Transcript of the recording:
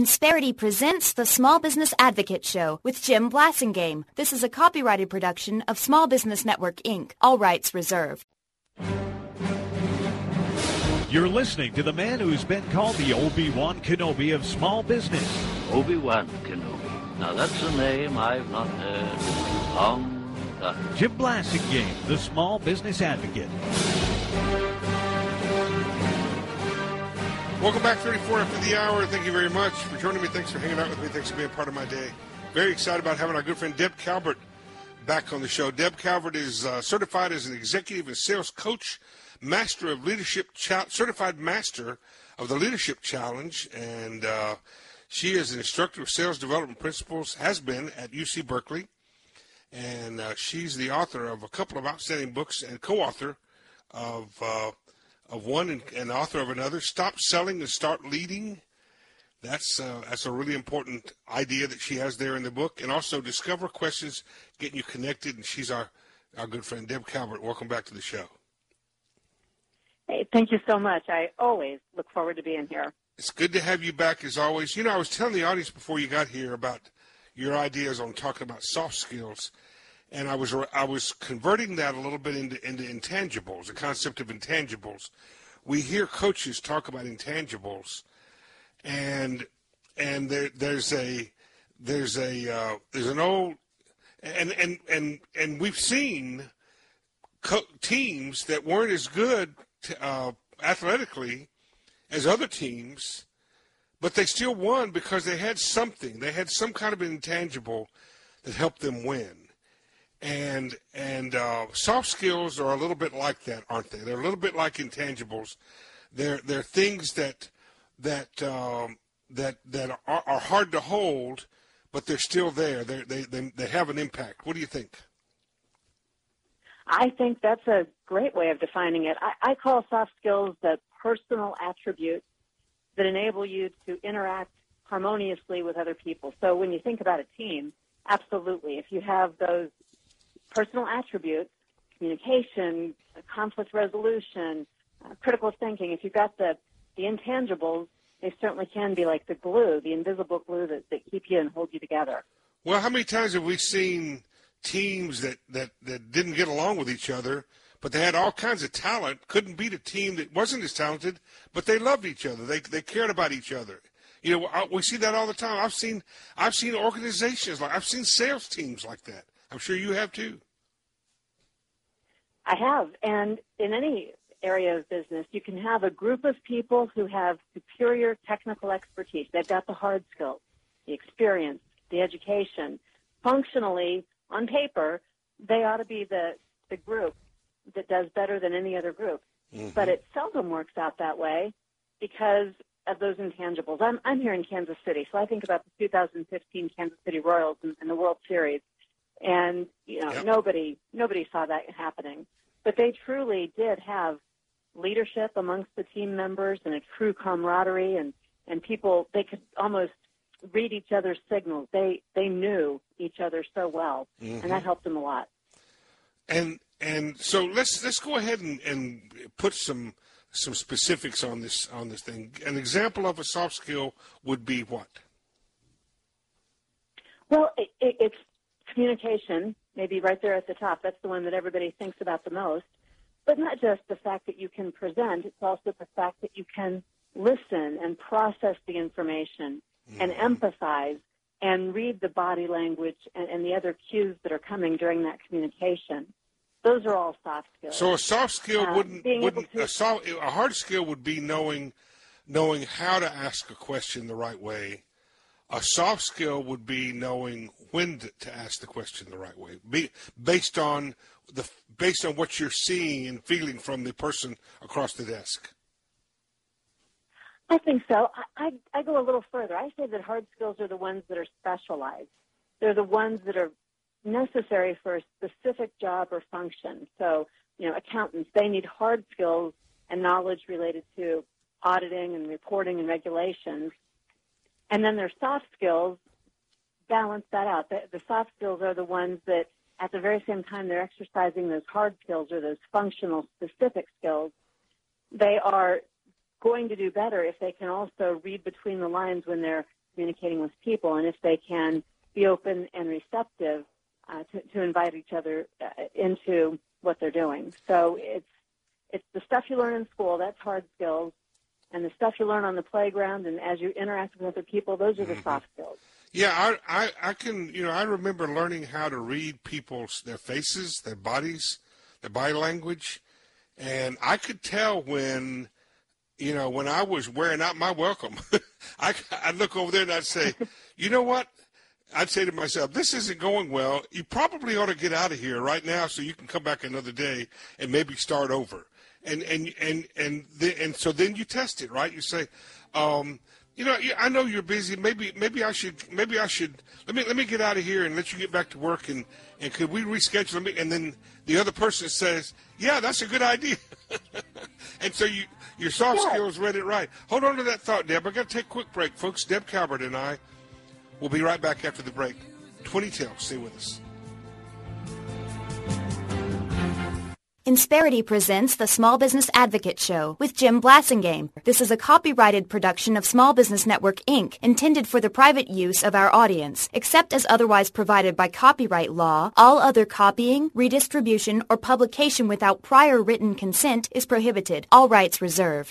Insperity presents the Small Business Advocate Show with Jim Blasingame. This is a copyrighted production of Small Business Network, Inc. All rights reserved. You're listening to the man who's been called the Obi-Wan Kenobi of small business. Obi-Wan Kenobi. Now that's a name I've not heard in a long time. Jim Blasingame, the Small Business Advocate. Welcome back, 34 after the hour. Thank you very much for joining me. Thanks for hanging out with me. Thanks for being part of my day. Very excited about having our good friend Deb Calvert back on the show. Deb Calvert is certified as an executive and sales coach, master of leadership, certified master of the Leadership Challenge, and she is an instructor of sales development principles, has been at UC Berkeley, and she's the author of a couple of outstanding books and co-author of one and author of another, Stop Selling and Start Leading. That's a really important idea that she has there in the book. And also Discover Questions, Getting You Connected. And she's our good friend, Deb Calvert. Welcome back to the show. Hey, thank you so much. I always look forward to being here. It's good to have you back as always. You know, I was telling the audience before you got here about your ideas on talking about soft skills. And I was converting that a little bit into intangibles, the concept of intangibles. We hear coaches talk about intangibles, and there's an old and we've seen teams that weren't as good athletically as other teams, but they still won because they had something. They had some kind of intangible that helped them win. And soft skills are a little bit like that, aren't they? They're a little bit like intangibles. They're things that are hard to hold, but they're still there. They have an impact. What do you think? I think that's a great way of defining it. I call soft skills the personal attributes that enable you to interact harmoniously with other people. So when you think about a team, absolutely, if you have those personal attributes, communication, conflict resolution, critical thinking, if you've got the intangibles, they certainly can be like the glue, the invisible glue that keep you and hold you together. Well, how many times have we seen teams that didn't get along with each other, but they had all kinds of talent, couldn't beat a team that wasn't as talented, but they loved each other. They cared about each other. You know, we see that all the time. I've seen organizations I've seen sales teams like that. I'm sure you have too. I have. And in any area of business, you can have a group of people who have superior technical expertise. They've got the hard skills, the experience, the education. Functionally, on paper, they ought to be the group that does better than any other group. Mm-hmm. But it seldom works out that way because of those intangibles. I'm here in Kansas City, so I think about the 2015 Kansas City Royals and the World Series. And, you know, yep. nobody saw that happening. But they truly did have leadership amongst the team members and a true camaraderie, and people, they could almost read each other's signals. They knew each other so well, mm-hmm. and that helped them a lot. And so let's go ahead and put some specifics on this thing. An example of a soft skill would be what? Well, it's communication, maybe right there at the top. That's the one that everybody thinks about the most. But not just the fact that you can present, it's also the fact that you can listen and process the information and empathize and read the body language and the other cues that are coming during that communication. Those are all soft skills. So a soft skill a hard skill would be knowing how to ask a question the right way. A soft skill would be knowing when to ask the question the right way, based on what you're seeing and feeling from the person across the desk. I think so. I go a little further. I say that hard skills are the ones that are specialized. They're the ones that are necessary for a specific job or function. So, you know, accountants, they need hard skills and knowledge related to auditing and reporting and regulations. And then their soft skills balance that out. The soft skills are the ones that at the very same time they're exercising those hard skills or those functional specific skills, they are going to do better if they can also read between the lines when they're communicating with people, and if they can be open and receptive to invite each other into what they're doing. So it's the stuff you learn in school, that's hard skills, and the stuff you learn on the playground and as you interact with other people, those are the soft skills. Yeah, I can, I remember learning how to read their faces, their bodies, their body language, and I could tell when I was wearing out my welcome. I'd look over there and I'd say, you know what? I'd say to myself, this isn't going well. You probably ought to get out of here right now so you can come back another day and maybe start over. And so then you test it, right? You say, I know you're busy. Maybe I should. Let me get out of here and let you get back to work. And could we reschedule me? And then the other person says, yeah, that's a good idea. And so your soft skills read it right. Hold on to that thought, Deb. I got to take a quick break, folks. Deb Calvert and I will be right back after the break. 20 stay with us. Insperity presents the Small Business Advocate Show with Jim Blasingame. This is a copyrighted production of Small Business Network, Inc., intended for the private use of our audience. Except as otherwise provided by copyright law, all other copying, redistribution, or publication without prior written consent is prohibited. All rights reserved.